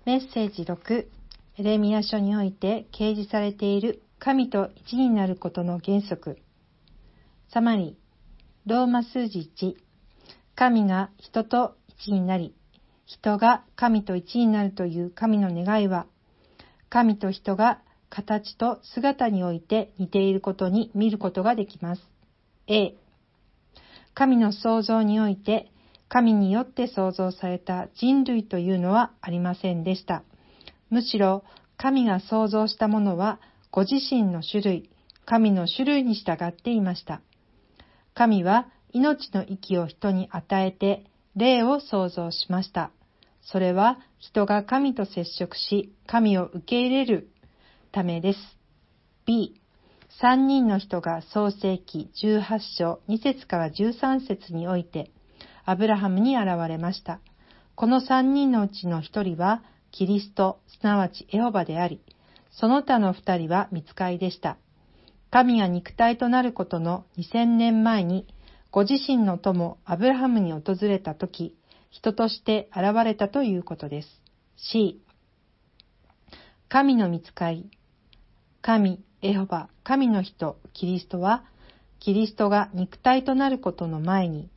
メッセージ6、エレミヤ書において掲示されている神と一になることの原則。サマリー、ローマ数字1、神が人と一になり、人が神と一になるという神の願いは、神と人が形と姿において似ていることに見ることができます。A、神の創造において、神によって創造された人類というのはありませんでした。むしろ、神が創造したものは、ご自身の種類、神の種類に従っていました。神は命の息を人に与えて、霊を創造しました。それは人が神と接触し、神を受け入れるためです。B、3人の人が創世記18章2節から13節において、アブラハムに現れました。この3人のうちの1人は、キリスト、すなわちエホバであり、その他の2人は御使いでした。神が肉体となることの2000年前に、ご自身の友アブラハムに訪れたとき、人として現れたということです。C、神の御使い、神、エホバ、神の人、キリストは、キリストが肉体となることの前に、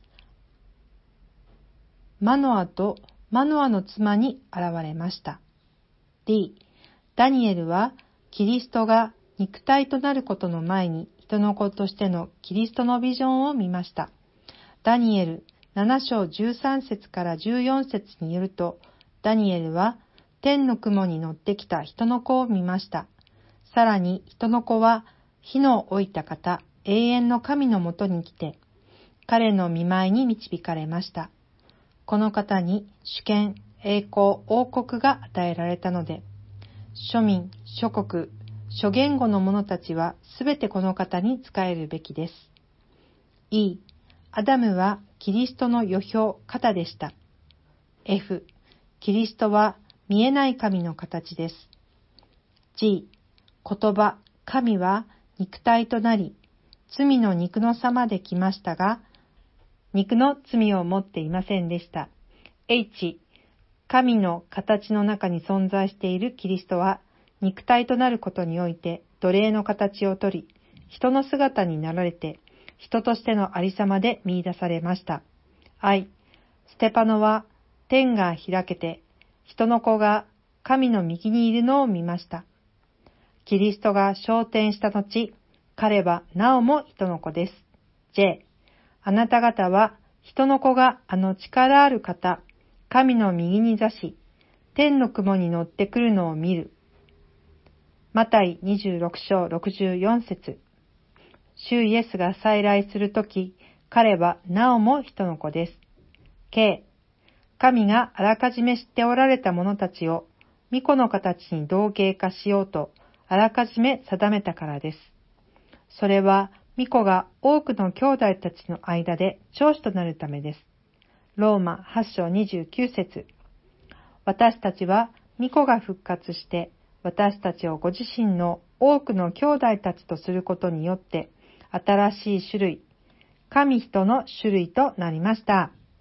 マノアとマノアの妻に現れました。D、ダニエルは、キリストが肉体となることの前に、人の子としてのキリストのビジョンを見ました。ダニエル7章13節から14節によると、ダニエルは天の雲に乗ってきた人の子を見ました。さらに人の子は火の置いた方、永遠の神のもとに来て、彼の御前に導かれました。この方に主権、栄光、王国が与えられたので、諸民、諸国、諸言語の者たちはすべてこの方に仕えるべきです。E、アダムはキリストの預表、肩でした。F、キリストは見えない神の形です。G、言葉、神は肉体となり、罪の肉の様で来ましたが、肉の罪を持っていませんでした。H、神の形の中に存在しているキリストは、肉体となることにおいて奴隷の形をとり、人の姿になられて、人としてのありさまで見出されました。I、ステパノは天が開けて、人の子が神の右にいるのを見ました。キリストが昇天した後、彼はなおも人の子です。J、あなた方は人の子があの力ある方、神の右に座し、天の雲に乗ってくるのを見る。マタイ26章64節。主イエスが再来するとき、彼はなおも人の子です。K、神があらかじめ知っておられた者たちを、御子の形に同型化しようと、あらかじめ定めたからです。それは、御子が多くの兄弟たちの間で長子となるためです。ローマ8章29節。私たちは、御子が復活して、私たちをご自身の多くの兄弟たちとすることによって、新しい種類、神人の種類となりました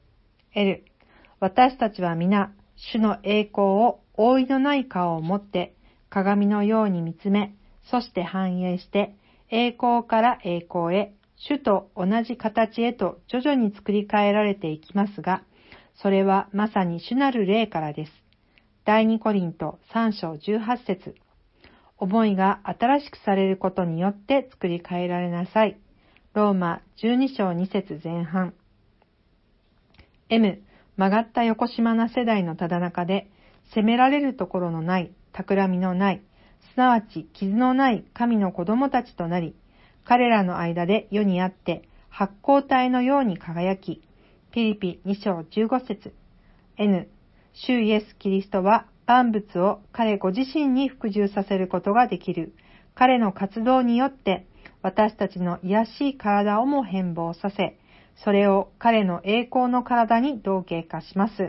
。L、私たちは皆、主の栄光を覆いのない顔を持って、鏡のように見つめ、そして反映して、栄光から栄光へ、主と同じ形へと徐々に作り変えられていきますが、それはまさに主なる霊からです。第2コリント3章18節。思いが新しくされることによって作り変えられなさい。ローマ12章2節前半。M、曲がった横島な世代のただ中で、責められるところのない、企みのない、すなわち傷のない神の子供たちとなり、彼らの間で世にあって発光体のように輝き、ピリピ2章15節。N、主イエス・キリストは万物を彼ご自身に服従させることができる。彼の活動によって私たちの卑しい体をも変貌させ、それを彼の栄光の体に同型化します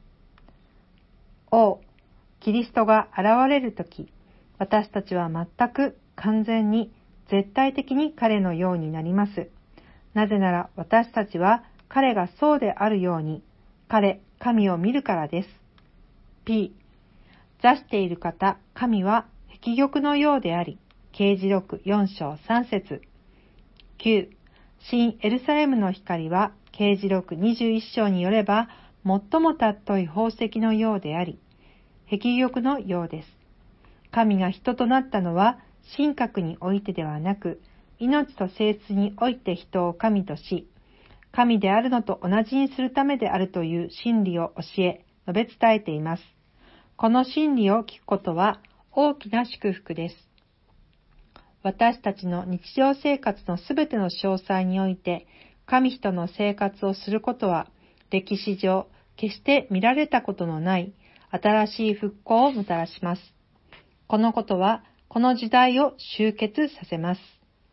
。O、キリストが現れるとき、私たちは全く完全に絶対的に彼のようになります。なぜなら私たちは彼がそうであるように、神を見るからです。P、 座している方、神は碧玉のようであり、啓示録4章3節。9、新エルサレムの光は、啓示録21章によれば、最も尊い宝石のようであり、碧玉のようです。神が人となったのは、神格においてではなく、命と性質において人を神とし、神であるのと同じにするためであるという真理を教え、述べ伝えています。この真理を聞くことは大きな祝福です。私たちの日常生活のすべての詳細において、神人の生活をすることは、歴史上、決して見られたことのない新しい復興をもたらします。このことは、この時代を終結させます。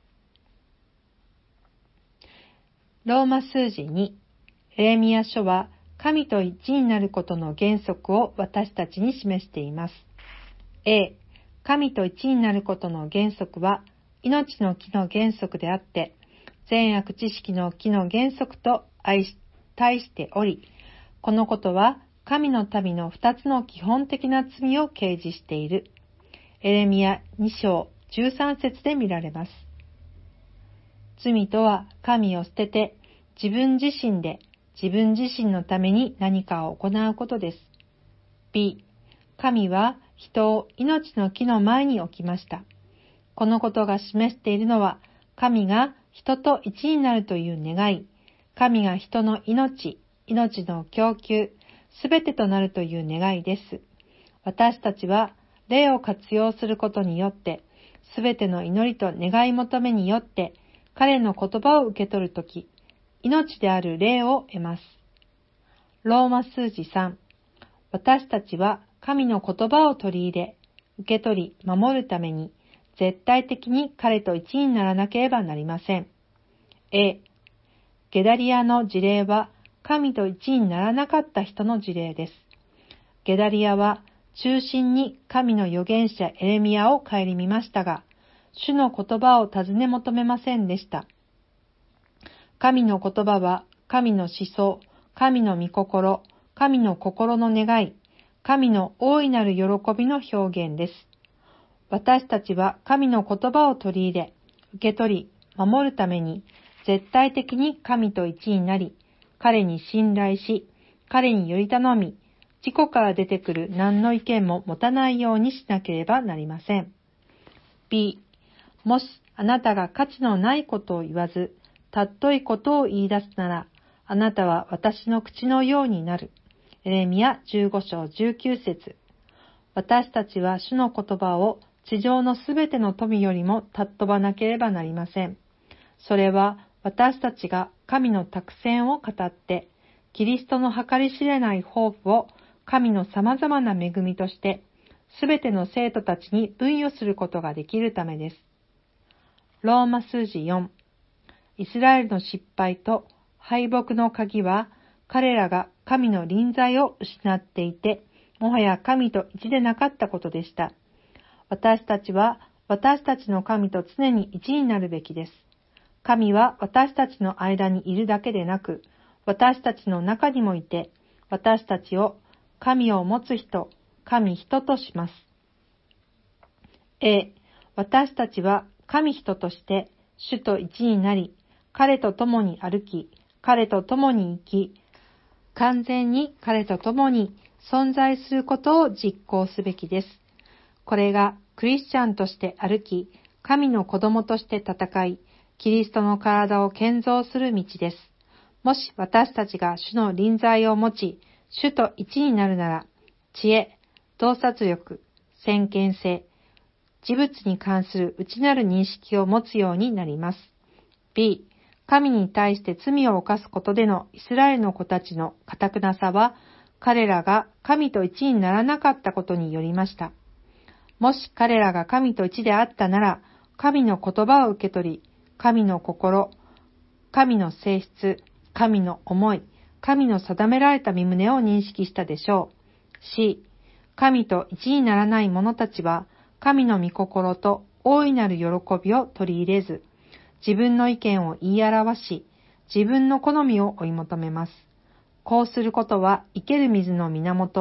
ローマ数字2、エレミヤ書は、神と一になることの原則を私たちに示しています。A、神と一になることの原則は、命の木の原則であって、善悪知識の木の原則と対しており、このことは、神の民の2つの基本的な罪を掲示している。エレミヤ2章13節で見られます。罪とは神を捨てて自分自身で自分自身のために何かを行うことです。B、神は人を命の木の前に置きました。このことが示しているのは神が人と一になるという願い、神が人の命の供給、すべてとなるという願いです。私たちは霊を活用することによって、すべての祈りと願い求めによって、彼の言葉を受け取るとき、命である霊を得ます。ローマ数字3、私たちは神の言葉を取り入れ、受け取り、守るために、絶対的に彼と一にならなければなりません。A、ゲダリアの事例は、神と一にならなかった人の事例です。ゲダリアは、中心に神の預言者エレミヤを顧みましたが、主の言葉を尋ね求めませんでした。神の言葉は神の思想、神の御心、神の心の願い、神の大いなる喜びの表現です。私たちは神の言葉を取り入れ、受け取り、守るために絶対的に神と一になり、彼に信頼し、彼により頼み、自己から出てくる何の意見も持たないようにしなければなりません。B、もしあなたが価値のないことを言わず、尊いことを言い出すなら、あなたは私の口のようになる。エレミヤ15章19節。私たちは主の言葉を地上のすべての富よりも尊ばなければなりません。それは私たちが神の託戦を語って、キリストの計り知れない抱負を神の様々な恵みとして、すべての生徒たちに分与することができるためです。ローマ数字4、イスラエルの失敗と敗北の鍵は、彼らが神の臨在を失っていて、もはや神と一でなかったことでした。私たちは私たちの神と常に一になるべきです。神は私たちの間にいるだけでなく、私たちの中にもいて、私たちを神を持つ人、神人とします。A、私たちは神人として主と一になり、彼と共に歩き、彼と共に生き、完全に彼と共に存在することを実行すべきです。これがクリスチャンとして歩き、神の子供として戦い、キリストの体を建造する道です。もし私たちが主の臨在を持ち、主と一になるなら、知恵、洞察力、先見性、事物に関する内なる認識を持つようになります。B、神に対して罪を犯すことでのイスラエルの子たちの堅くなさは、彼らが神と一にならなかったことによりました。もし彼らが神と一であったなら、神の言葉を受け取り、神の心、神の性質、神の思い、神の定められた御胸を認識したでしょう。C、神と一にならない者たちは、神の御心と大いなる喜びを取り入れず、自分の意見を言い表し、自分の好みを追い求めます。こうすることは生ける水の源、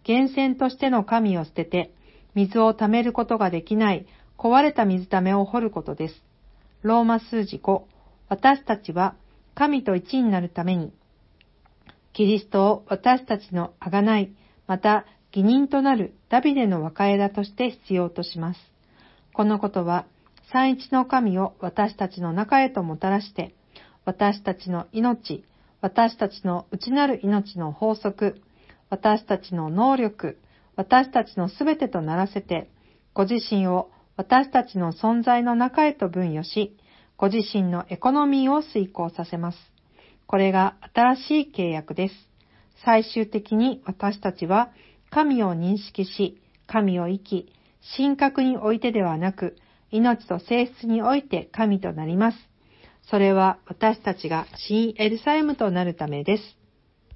源泉としての神を捨てて、水を貯めることができない壊れた水ためを掘ることです。ローマ数字5、私たちは神と一になるために、キリストを私たちの贖い、また義人となるダビデの若枝として必要とします。このことは、三一の神を私たちの中へともたらして、私たちの命、私たちの内なる命の法則、私たちの能力、私たちのすべてとならせて、ご自身を私たちの存在の中へと分与し、ご自身のエコノミーを遂行させます。これが新しい契約です。最終的に私たちは神を認識し、神を生き、神格においてではなく、命と性質において神となります。それは私たちが新エルサレムとなるためです。